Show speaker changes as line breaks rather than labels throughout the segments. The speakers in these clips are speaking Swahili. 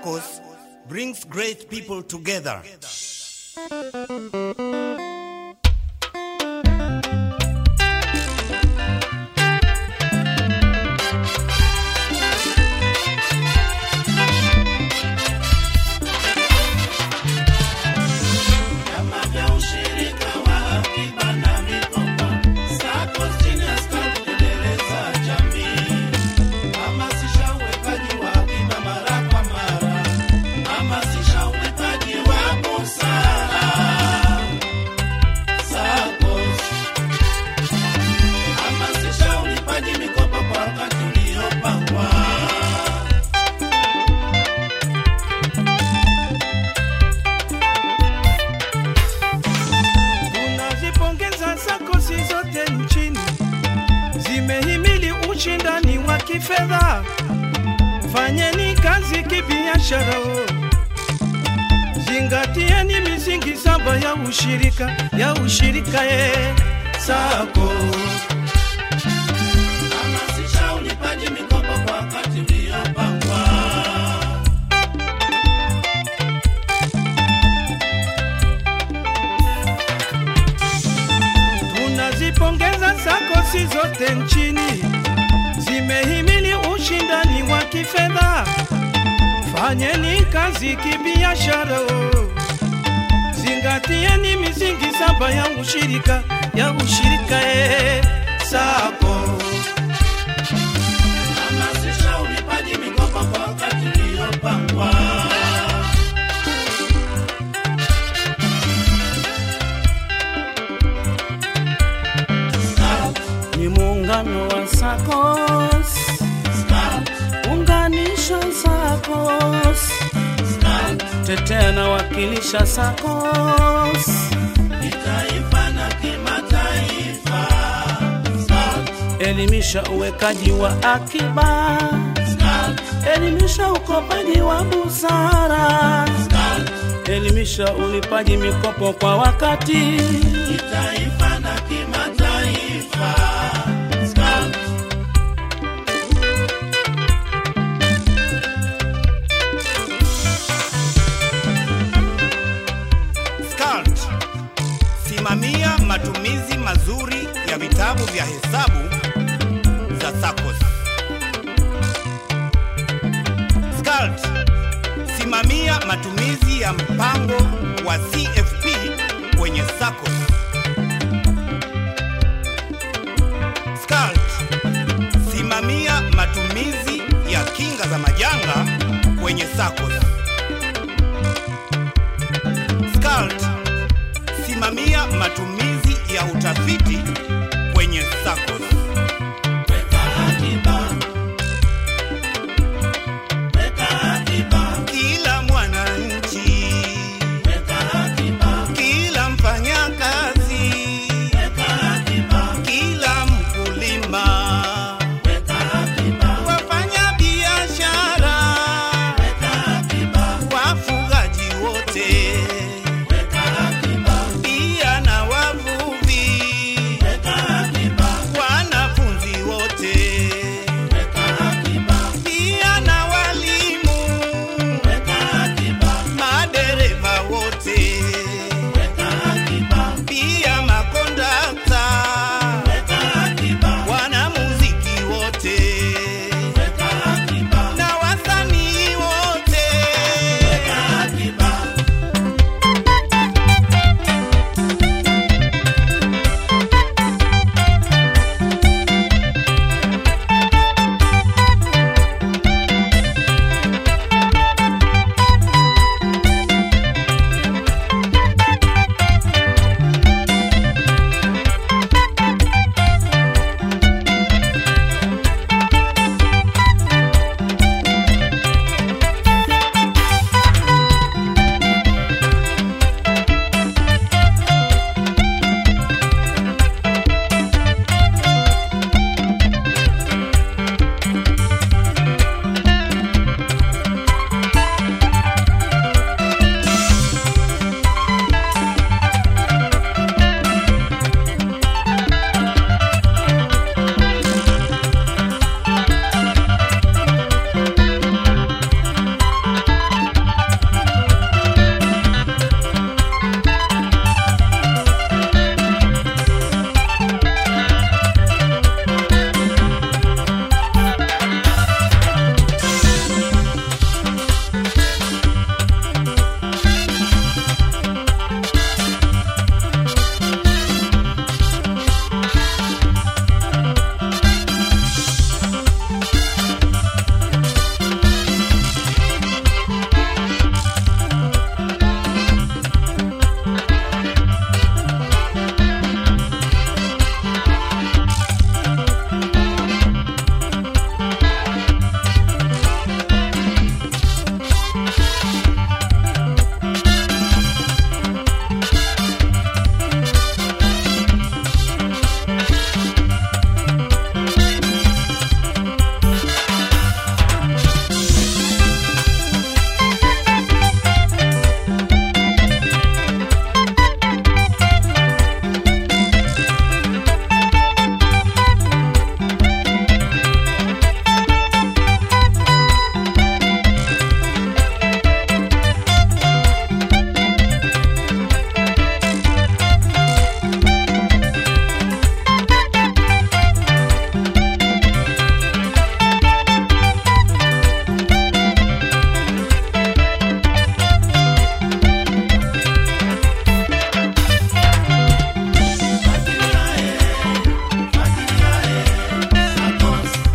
SACCOS brings great people together.
Ushindani wa kifedha, fanyeni kazi kibiashara, zingatieni misingi saba ya ushirika SACCOS.
Hamasisha ulipaji mikopo kwa wakati uliopangwa.
Tunazipongeza SACCOS zote nchini, zimehimili ushindani wa kifedha, fanyeni kazi kibiashara, zingatieni misingi saba ya ushirika SACCOS.
Hamasisha ulipaji mikopo kwa wakati uliopangwa.
Ni muungano wa SACCOS, unganisha SACCOS, tetea na wakilisha SACCOS,
kitaifa na kimataifa.
elimisha uwekaji wa akiba, elimisha ukopaji wa busara, elimisha ulipaji mikopo kwa wakati,
kitaifa na kimataifa.
SCALT, simamia matumizi mazuri ya vitabu vya hesabu za SACCOS. SCALT, simamia matumizi ya mpango wa CFP kwenye SACCOS. SCALT, simamia matumizi ya kinga za majanga kwenye SACCOS. SCALT, simamia matumizi ya utafiti kwenye SACCOS.
Weka akiba, weka akiba.
Kila mwananchi,
Weka akiba,
kila mfanyakazi,
weka akiba.
kila mkulima,
Weka akiba,
wafanya biashara,
weka akiba.
wafugaji wote,
Weka akiba,
pia na wavuvi,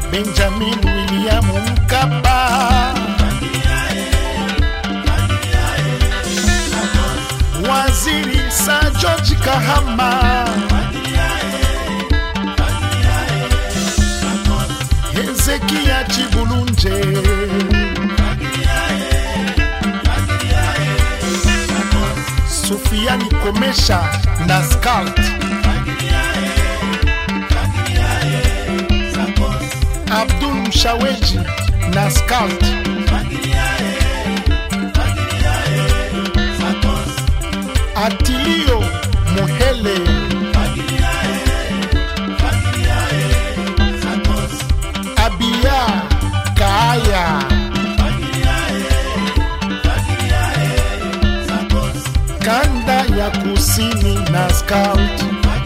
Benjamin William Mkapa, Waziri Sir George Kahama, Hezekia Chibulunje, Sufiani Komesha na Scout, Abdul Mshaweji na Scout, Atilio Muhele, Abia Kaaya, Kanda ya Kusini na Scout,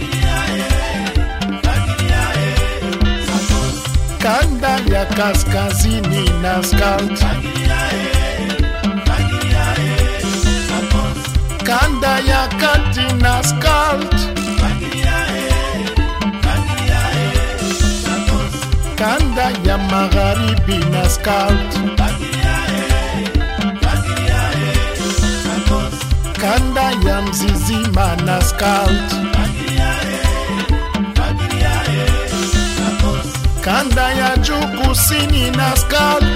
Kanda ya Kaskazini na Scout, Kanda ya Kati na Scout, Kanda ya Magharibi na Scout, Kanda ya Mzizima na Scout, Kanda ya Juu Kusini na Scout,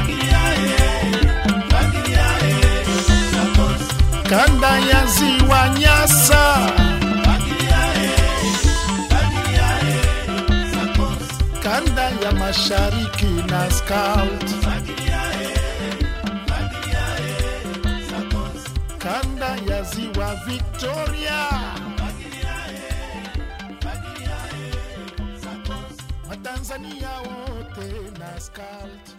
Kanda ya Ziwa Nyasa, Kanda ya Mashariki na Scout, Kanda ya Ziwa Victoria, Watanzania wote na Scout.